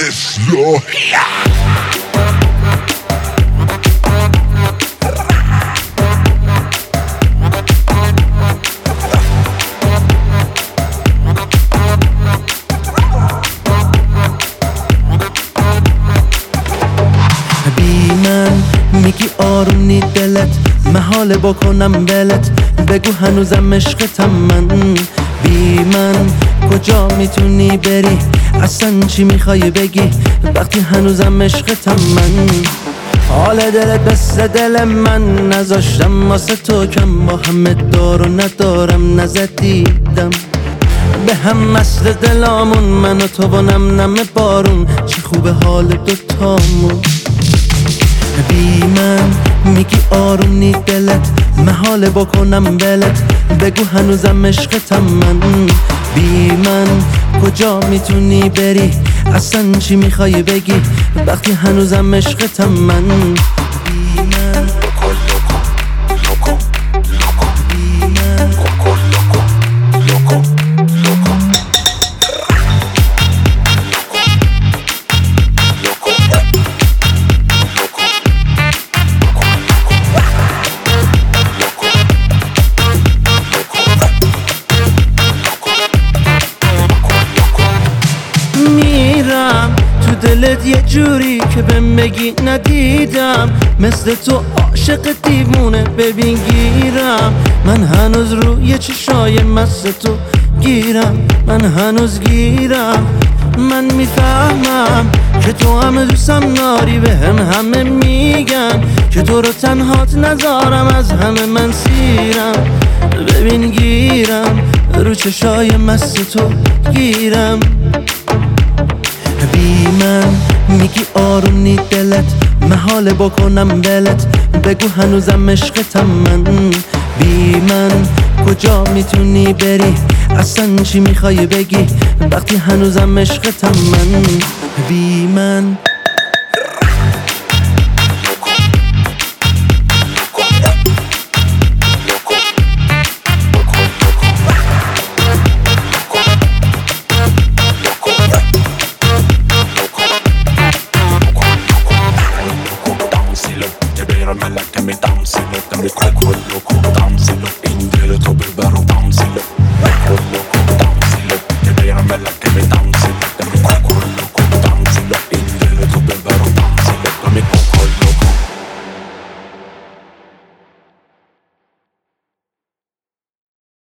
اصلاحی. میگی آرونی دلت محاله بکنم ولت، بگو هنوزم عشقتم من. بی من کجا میتونی بری، اصلا چی میخوای بگی وقتی هنوزم عشقتم من. حال دلت مثل دل من، نذاشتم واسه تو کم، با همه دار و ندارم نزدیدم به هم مثل دلامون، من و تو و نم نم بارون، چه خوبه حال دوتامون. بی من میگی آرونی دلت محاله بکنم ولت، بگو هنوزم عشقتم من. بی من کجا میتونی بری، اصلا چی میخوای بگی وقتی هنوزم عشقتم من. بی من میرم تو دلت یه جوری که بهم بگی ندیدم، مثل تو عاشق دیوونه ببین گیرم. من هنوز روی چشای مثل تو گیرم، من هنوز گیرم. من میفهمم که تو همه دوستم ناری، به همه میگن که تو رو تنهات نذارم، از همه من سیرم ببین گیرم، رو چشای مثل تو گیرم. بی من میگی آرونی دلت محاله بکنم ولت، بگو هنوزم عشقتم من. بی من کجا میتونی بری، اصلا چی میخوای بگی وقتی هنوزم عشقتم من. بی من Me danse, låt mig kolla, danse, låt in det, och